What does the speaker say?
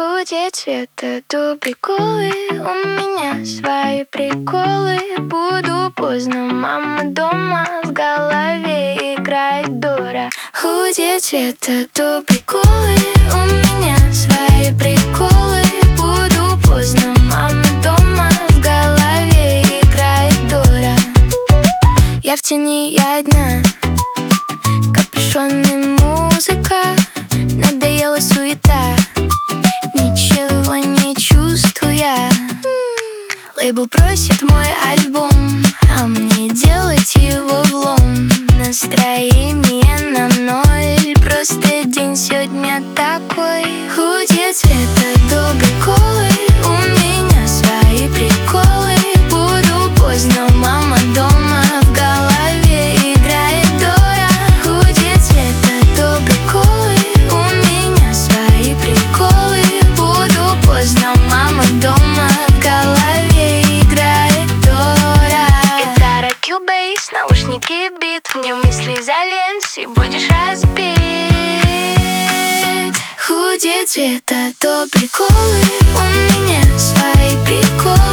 Худеть цвета, то приколы. У меня свои приколы. Буду поздно, мама дома. В голове играет Дора. Худеть цвета, то приколы. У меня свои приколы. Буду поздно, мама дома. В голове играет Дора. Я в тени, я одна. Капюшон и музыка. Надоела суета. Ничего не чувствую я. Лейбл просит мой альбом, а мне делать его влом. Настроение на ноль. Просто день сегодня такой. Худеть цвета до приколы. У меня свои приколы. Буду поздно, мама дома. В голове играет Дора. Худеть цвета до приколы. У меня свои приколы. Буду поздно, мама дома. В голове играет Дора. Гитара, кьюбейс, наушники, бит. Мне мысли залез и будешь разбит. Худеть цвета, то приколы. У меня свои приколы.